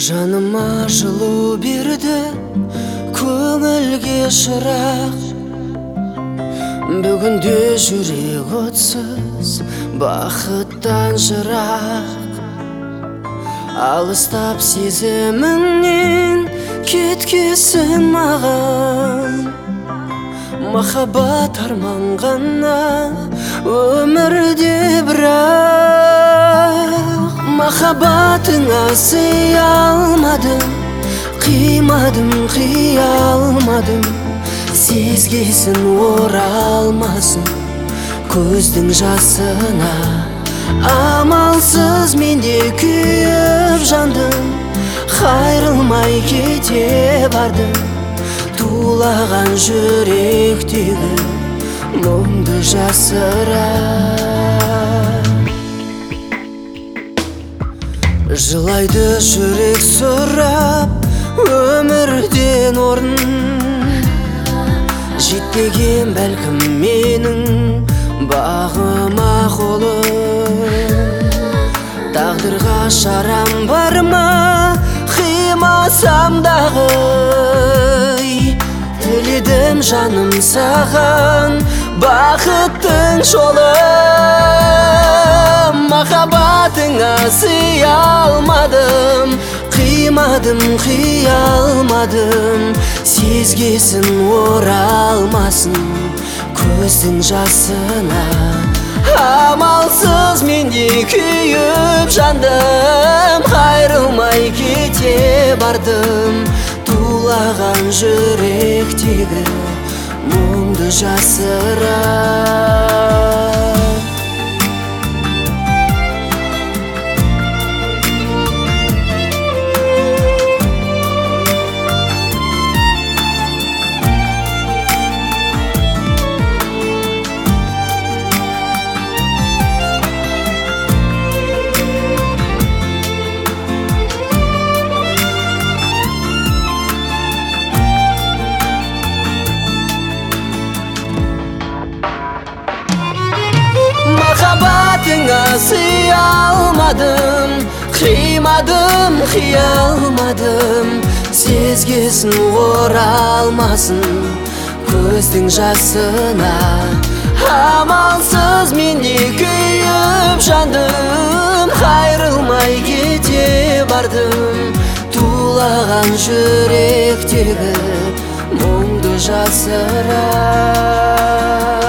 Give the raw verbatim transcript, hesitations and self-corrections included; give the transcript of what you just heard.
Жаныма жылу берді көңілге шырақ. Бүгінде жүрек отсыз бақыттан жырақ. Алыстап сезіміңнен кеткесін маған. Махаббат арман ғана өмірде бірақ. Махаббатыңа сыя алмадым, қимадым, қия алмадым. Сезгесін оралмасын көздің жасына. Амалсыз менде күйіп жандым, қайрылмай кете бардым. Тулаған жүректегі мұңды жасыра. Жылайды жүрек сұрап өмірден орын. Жетпеген бәлкім менің бағыма қолым. Тағдырға шарам бар ма қимасам дағы. Тіледім жаным саған бақыттың жолын. Махаббатыңа сыя алмадым, қимадым, қия алмадым. Сезгесін оралмасын көздің жасына. Амалсыз менде күйіп жандым, қайрылмай кете бардым. Тулаған жүректегі мұңды жасыра. Махаббатыңа сыя алмадым, қимадым, қия алмадым. Сезгесін оралмасын көздің жасына. Амалсыз менде күйіп жандым, қайрылмай кете бардым. Тулаған жүректегі мұңды жасыра.